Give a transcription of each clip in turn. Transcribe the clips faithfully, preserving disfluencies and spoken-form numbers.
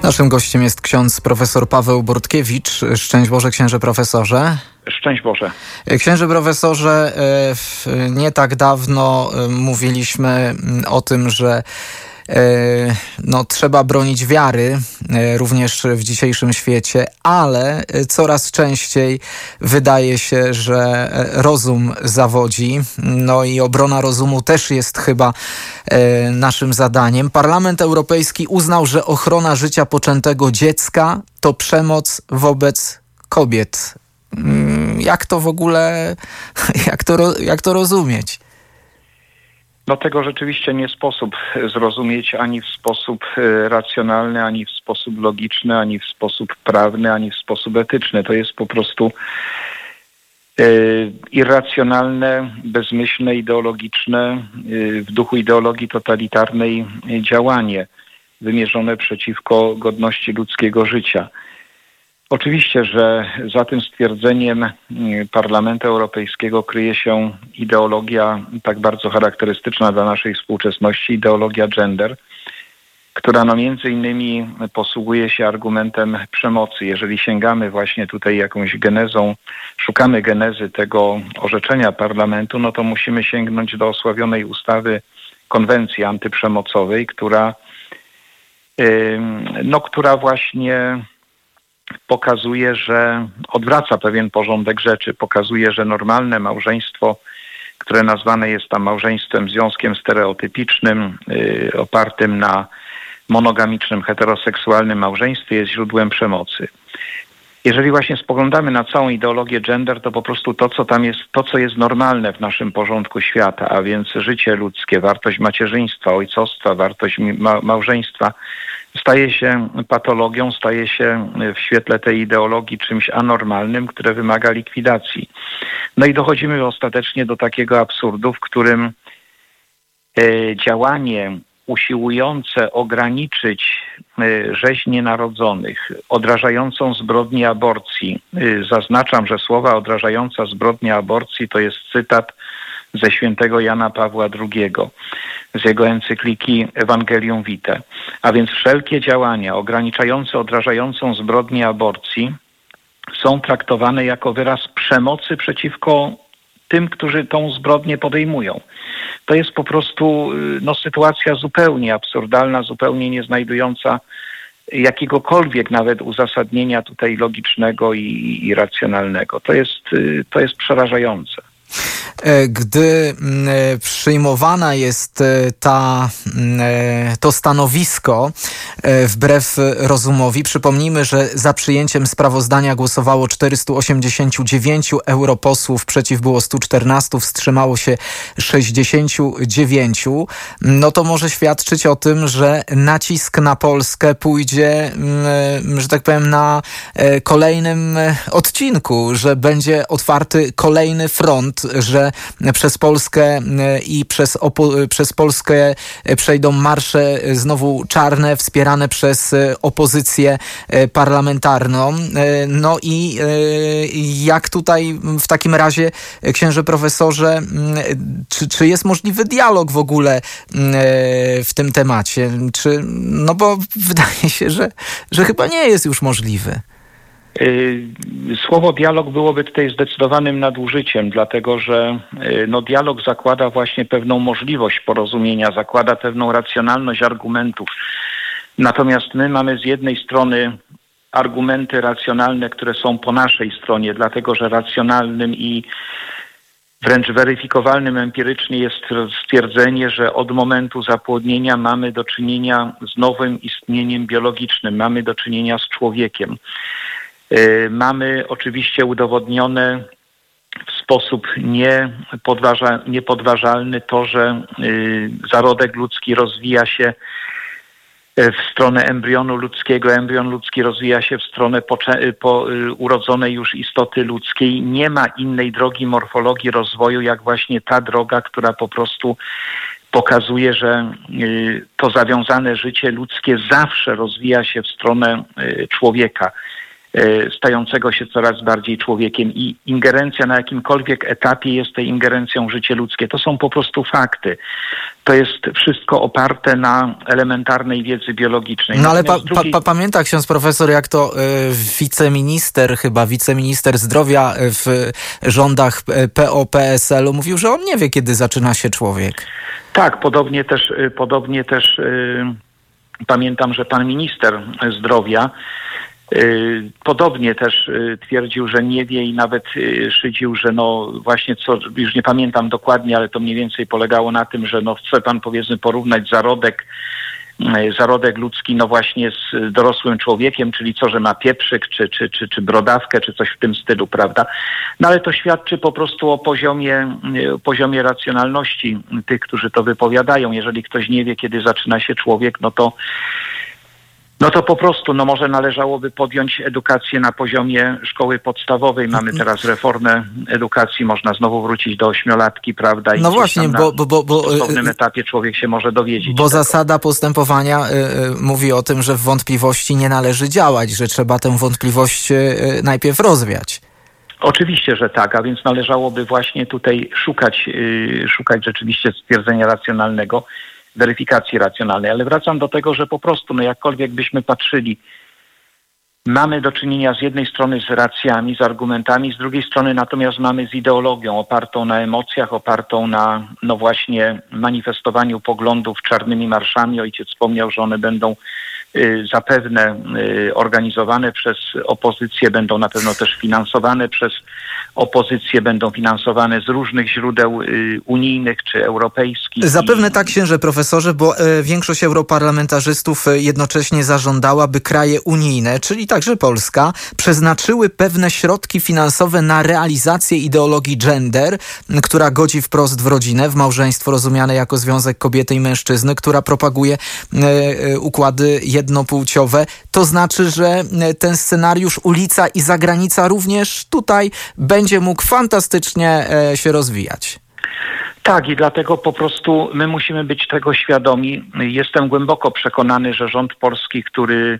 Naszym gościem jest ksiądz profesor Paweł Bortkiewicz. Szczęść Boże, księże profesorze. Szczęść Boże. Księże profesorze, nie tak dawno mówiliśmy o tym, że no, trzeba bronić wiary również w dzisiejszym świecie, ale coraz częściej wydaje się, że rozum zawodzi. No i obrona rozumu też jest chyba naszym zadaniem. Parlament Europejski uznał, że ochrona życia poczętego dziecka to przemoc wobec kobiet. Jak to w ogóle, jak to, jak to rozumieć? No tego rzeczywiście nie sposób zrozumieć ani w sposób racjonalny, ani w sposób logiczny, ani w sposób prawny, ani w sposób etyczny. To jest po prostu irracjonalne, bezmyślne, ideologiczne, w duchu ideologii totalitarnej działanie wymierzone przeciwko godności ludzkiego życia. Oczywiście, że za tym stwierdzeniem Parlamentu Europejskiego kryje się ideologia tak bardzo charakterystyczna dla naszej współczesności, ideologia gender, która no między innymi posługuje się argumentem przemocy. Jeżeli sięgamy właśnie tutaj jakąś genezą, szukamy genezy tego orzeczenia Parlamentu, no to musimy sięgnąć do osławionej ustawy konwencji antyprzemocowej, która, no, która właśnie pokazuje, że odwraca pewien porządek rzeczy, pokazuje, że normalne małżeństwo, które nazwane jest tam małżeństwem, związkiem stereotypicznym, yy, opartym na monogamicznym, heteroseksualnym małżeństwie, jest źródłem przemocy. Jeżeli właśnie spoglądamy na całą ideologię gender, to po prostu to, co tam jest, to, co jest normalne w naszym porządku świata, a więc życie ludzkie, wartość macierzyństwa, ojcostwa, wartość ma- małżeństwa, staje się patologią, staje się w świetle tej ideologii czymś anormalnym, które wymaga likwidacji. No i dochodzimy ostatecznie do takiego absurdu, w którym e, działanie usiłujące ograniczyć e, rzeź nienarodzonych, odrażającą zbrodnię aborcji. E, zaznaczam, że słowa odrażająca zbrodnię aborcji to jest cytat ze świętego Jana Pawła drugiego, z jego encykliki Evangelium Vitae. A więc wszelkie działania ograniczające, odrażającą zbrodnię aborcji są traktowane jako wyraz przemocy przeciwko tym, którzy tą zbrodnię podejmują. To jest po prostu no, sytuacja zupełnie absurdalna, zupełnie nie znajdująca jakiegokolwiek nawet uzasadnienia tutaj logicznego i, i racjonalnego. To jest, to jest przerażające. Gdy przyjmowana jest ta, to stanowisko wbrew rozumowi, przypomnijmy, że za przyjęciem sprawozdania głosowało czterysta osiemdziesiąt dziewięć europosłów, przeciw było sto czternaście, wstrzymało się sześćdziesiąt dziewięć. No to może świadczyć o tym, że nacisk na Polskę pójdzie, że tak powiem, na kolejnym odcinku, że będzie otwarty kolejny front, że przez Polskę i przez, opo- przez Polskę przejdą marsze znowu czarne, wspierane przez opozycję parlamentarną. No i jak tutaj w takim razie, księże profesorze, czy, czy jest możliwy dialog w ogóle w tym temacie? Czy, no bo wydaje się, że, że chyba nie jest już możliwy. Słowo dialog byłoby tutaj zdecydowanym nadużyciem, dlatego że no, dialog zakłada właśnie pewną możliwość porozumienia, zakłada pewną racjonalność argumentów. Natomiast my mamy z jednej strony argumenty racjonalne, które są po naszej stronie, dlatego że racjonalnym i wręcz weryfikowalnym empirycznie jest stwierdzenie, że od momentu zapłodnienia mamy do czynienia z nowym istnieniem biologicznym, mamy do czynienia z człowiekiem. Mamy oczywiście udowodnione w sposób niepodważa, niepodważalny to, że zarodek ludzki rozwija się w stronę embrionu ludzkiego, embrion ludzki rozwija się w stronę pocze- po urodzonej już istoty ludzkiej. Nie ma innej drogi morfologii rozwoju, jak właśnie ta droga, która po prostu pokazuje, że to zawiązane życie ludzkie zawsze rozwija się w stronę człowieka. stającego się coraz bardziej człowiekiem i ingerencja na jakimkolwiek etapie jest tej ingerencją w życie ludzkie. To są po prostu fakty. To jest wszystko oparte na elementarnej wiedzy biologicznej. No ale pa, pa, pa, pamięta ksiądz profesor, jak to y, wiceminister, chyba wiceminister zdrowia w rządach P O P S L-u mówił, że on nie wie, kiedy zaczyna się człowiek. Tak, podobnie też, podobnie też y, pamiętam, że pan minister zdrowia podobnie też twierdził, że nie wie i nawet szydził, że no właśnie co, już nie pamiętam dokładnie, ale to mniej więcej polegało na tym, że no chce pan powiedzmy porównać zarodek, zarodek ludzki no właśnie z dorosłym człowiekiem, czyli co, że ma pieprzyk, czy, czy, czy, czy brodawkę, czy coś w tym stylu, prawda? No ale to świadczy po prostu o poziomie, o poziomie racjonalności tych, którzy to wypowiadają. Jeżeli ktoś nie wie, kiedy zaczyna się człowiek, no to No to po prostu, no może należałoby podjąć edukację na poziomie szkoły podstawowej. Mamy teraz reformę edukacji, można znowu wrócić do ośmiolatki, prawda? I no właśnie, bo, bo, bo, bo... w stosownym etapie człowiek się może dowiedzieć. Bo tego. Zasada postępowania y, y, mówi o tym, że w wątpliwości nie należy działać, że trzeba tę wątpliwość y, najpierw rozwiać. Oczywiście, że tak, a więc należałoby właśnie tutaj szukać, y, szukać rzeczywiście stwierdzenia racjonalnego, weryfikacji racjonalnej, ale wracam do tego, że po prostu, no jakkolwiek byśmy patrzyli, mamy do czynienia z jednej strony z racjami, z argumentami, z drugiej strony natomiast mamy z ideologią opartą na emocjach, opartą na, no właśnie, manifestowaniu poglądów czarnymi marszami. Ojciec wspomniał, że one będą y, zapewne y, organizowane przez opozycję, będą na pewno też finansowane przez opozycję, będą finansowane z różnych źródeł y, unijnych czy europejskich. Zapewne tak, księże profesorze, bo y, większość europarlamentarzystów y, jednocześnie zażądała, by kraje unijne, czyli także Polska, przeznaczyły pewne środki finansowe na realizację ideologii gender, y, która godzi wprost w rodzinę, w małżeństwo rozumiane jako związek kobiety i mężczyzny, która propaguje y, y, układy jednopłciowe. To znaczy, że y, ten scenariusz ulica i zagranica również tutaj będzie będzie mógł fantastycznie e, się rozwijać. Tak, i dlatego po prostu my musimy być tego świadomi. Jestem głęboko przekonany, że rząd polski, który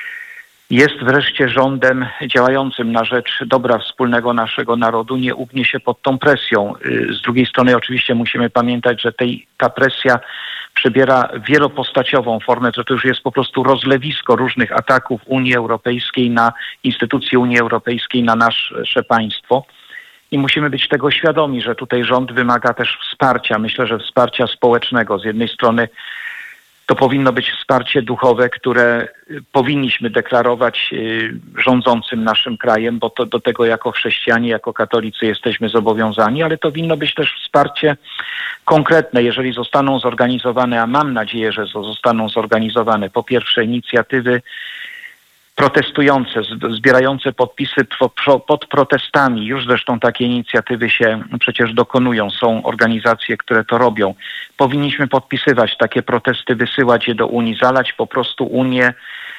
jest wreszcie rządem działającym na rzecz dobra wspólnego naszego narodu, nie ugnie się pod tą presją. Z drugiej strony oczywiście musimy pamiętać, że tej, ta presja przybiera wielopostaciową formę, że to już jest po prostu rozlewisko różnych ataków Unii Europejskiej na instytucje Unii Europejskiej, na nasze państwo. I musimy być tego świadomi, że tutaj rząd wymaga też wsparcia. Myślę, że wsparcia społecznego. Z jednej strony to powinno być wsparcie duchowe, które powinniśmy deklarować rządzącym naszym krajem, bo to do tego jako chrześcijanie, jako katolicy jesteśmy zobowiązani, ale to winno być też wsparcie konkretne, jeżeli zostaną zorganizowane, a mam nadzieję, że zostaną zorganizowane po pierwsze inicjatywy protestujące, zbierające podpisy pod protestami. Już zresztą takie inicjatywy się przecież dokonują. Są organizacje, które to robią. Powinniśmy podpisywać takie protesty, wysyłać je do Unii, zalać po prostu Unię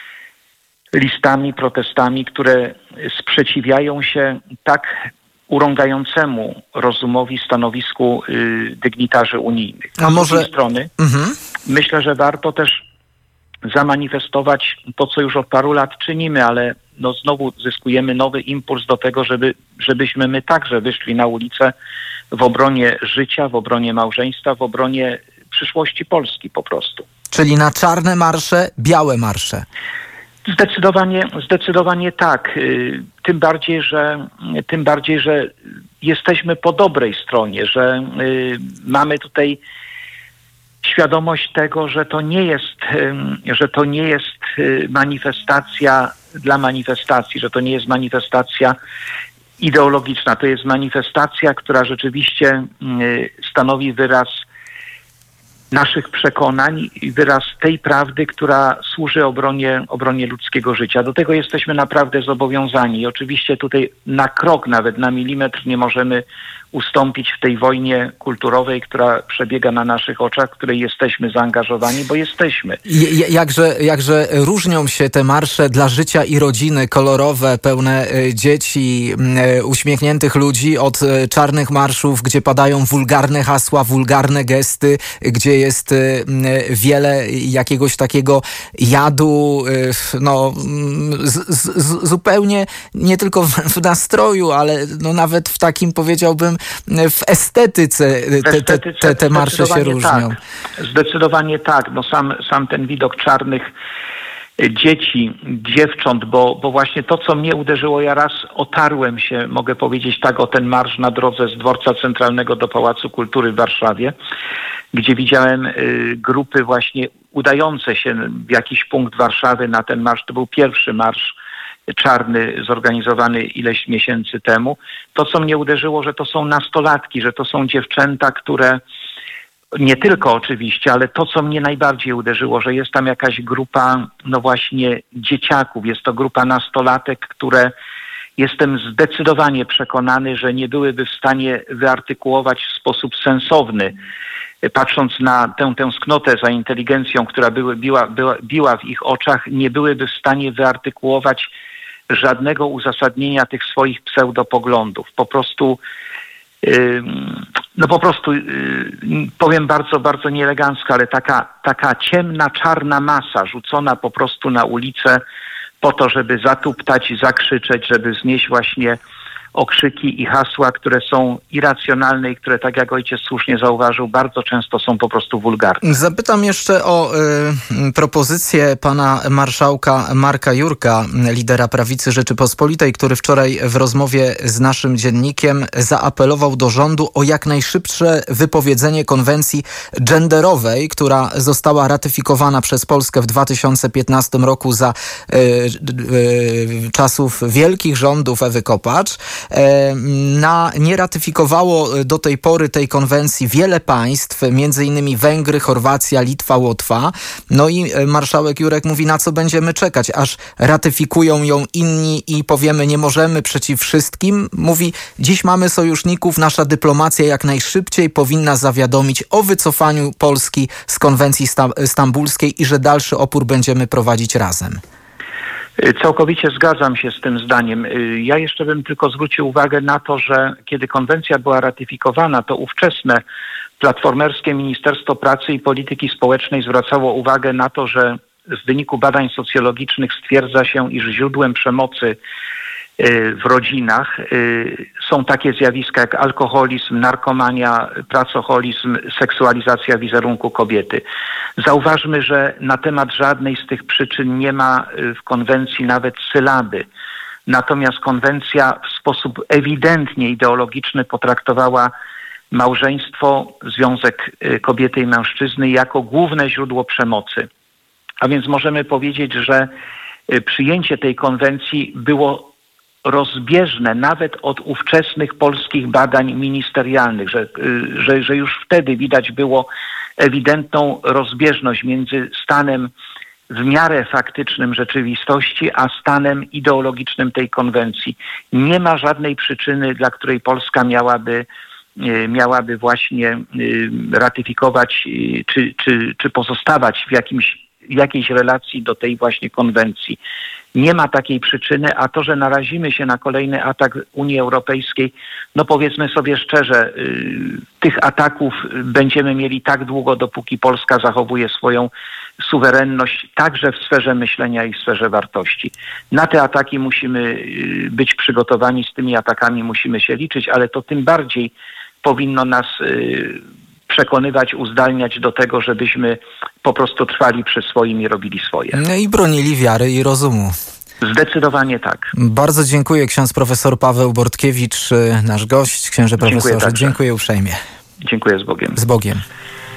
listami, protestami, które sprzeciwiają się tak urągającemu rozumowi stanowisku y, dygnitarzy unijnych. A może... Z drugiej strony mhm. myślę, że warto też zamanifestować to, co już od paru lat czynimy, ale no znowu zyskujemy nowy impuls do tego, żeby, żebyśmy my także wyszli na ulicę w obronie życia, w obronie małżeństwa, w obronie przyszłości Polski po prostu. Czyli na czarne marsze, białe marsze. Zdecydowanie, zdecydowanie tak. Tym bardziej, że, tym bardziej, że jesteśmy po dobrej stronie, że mamy tutaj świadomość tego, że to nie jest, że to nie jest manifestacja dla manifestacji, że to nie jest manifestacja ideologiczna. To jest manifestacja, która rzeczywiście stanowi wyraz naszych przekonań i wyraz tej prawdy, która służy obronie, obronie ludzkiego życia. Do tego jesteśmy naprawdę zobowiązani. I oczywiście tutaj na krok, nawet na milimetr nie możemy ustąpić w tej wojnie kulturowej, która przebiega na naszych oczach, w której jesteśmy zaangażowani, bo jesteśmy. Jakże, jakże różnią się te marsze dla życia i rodziny, kolorowe, pełne dzieci, uśmiechniętych ludzi, od czarnych marszów, gdzie padają wulgarne hasła, wulgarne gesty, gdzie jest wiele jakiegoś takiego jadu, no z, z, zupełnie nie tylko w nastroju, ale no nawet w takim, powiedziałbym, w estetyce te, te, te, te marsze się różnią. Tak. Zdecydowanie tak. No sam, sam ten widok czarnych dzieci, dziewcząt, bo, bo właśnie to, co mnie uderzyło, ja raz otarłem się, mogę powiedzieć tak, o ten marsz na drodze z Dworca Centralnego do Pałacu Kultury w Warszawie, gdzie widziałem y, grupy właśnie udające się w jakiś punkt Warszawy na ten marsz. To był pierwszy marsz czarny zorganizowany ileś miesięcy temu. To, co mnie uderzyło, że to są nastolatki, że to są dziewczęta, które nie tylko oczywiście, ale to, co mnie najbardziej uderzyło, że jest tam jakaś grupa, no właśnie dzieciaków, jest to grupa nastolatek, które jestem zdecydowanie przekonany, że nie byłyby w stanie wyartykułować w sposób sensowny, patrząc na tę tęsknotę za inteligencją, która były, biła, była, biła w ich oczach, nie byłyby w stanie wyartykułować żadnego uzasadnienia tych swoich pseudopoglądów. Po prostu no po prostu powiem bardzo, bardzo nieelegancko, ale taka, taka ciemna, czarna masa rzucona po prostu na ulicę po to, żeby zatuptać, zakrzyczeć, żeby znieść właśnie okrzyki i hasła, które są irracjonalne i które, tak jak ojciec słusznie zauważył, bardzo często są po prostu wulgarne. Zapytam jeszcze o y, propozycję pana marszałka Marka Jurka, lidera Prawicy Rzeczypospolitej, który wczoraj w rozmowie z naszym dziennikiem zaapelował do rządu o jak najszybsze wypowiedzenie konwencji genderowej, która została ratyfikowana przez Polskę w dwa tysiące piętnastym roku za y, y, czasów wielkich rządów Ewy Kopacz. Na, nie ratyfikowało do tej pory tej konwencji wiele państw, między innymi Węgry, Chorwacja, Litwa, Łotwa. No i marszałek Jurek mówi, na co będziemy czekać, aż ratyfikują ją inni i powiemy, nie możemy przeciw wszystkim. Mówi, dziś mamy sojuszników, nasza dyplomacja jak najszybciej powinna zawiadomić o wycofaniu Polski z konwencji sta- stambulskiej i że dalszy opór będziemy prowadzić razem. Całkowicie zgadzam się z tym zdaniem. Ja jeszcze bym tylko zwrócił uwagę na to, że kiedy konwencja była ratyfikowana, to ówczesne platformerskie Ministerstwo Pracy i Polityki Społecznej zwracało uwagę na to, że w wyniku badań socjologicznych stwierdza się, iż źródłem przemocy w rodzinach są takie zjawiska jak alkoholizm, narkomania, pracoholizm, seksualizacja wizerunku kobiety. Zauważmy, że na temat żadnej z tych przyczyn nie ma w konwencji nawet sylaby. Natomiast konwencja w sposób ewidentnie ideologiczny potraktowała małżeństwo, związek kobiety i mężczyzny jako główne źródło przemocy. A więc możemy powiedzieć, że przyjęcie tej konwencji było rozbieżne nawet od ówczesnych polskich badań ministerialnych, że, że, że już wtedy widać było ewidentną rozbieżność między stanem w miarę faktycznym rzeczywistości, a stanem ideologicznym tej konwencji. Nie ma żadnej przyczyny, dla której Polska miałaby, miałaby właśnie ratyfikować czy, czy, czy pozostawać w jakimś, w jakiejś relacji do tej właśnie konwencji. Nie ma takiej przyczyny, a to, że narazimy się na kolejny atak Unii Europejskiej, no powiedzmy sobie szczerze, tych ataków będziemy mieli tak długo, dopóki Polska zachowuje swoją suwerenność także w sferze myślenia i w sferze wartości. Na te ataki musimy być przygotowani, z tymi atakami musimy się liczyć, ale to tym bardziej powinno nas przekonywać, uzdalniać do tego, żebyśmy po prostu trwali przy swoim i robili swoje. No i bronili wiary i rozumu. Zdecydowanie tak. Bardzo dziękuję. Ksiądz profesor Paweł Bortkiewicz, nasz gość. Księże profesorze, dziękuję, dziękuję uprzejmie. Dziękuję, z Bogiem. Z Bogiem.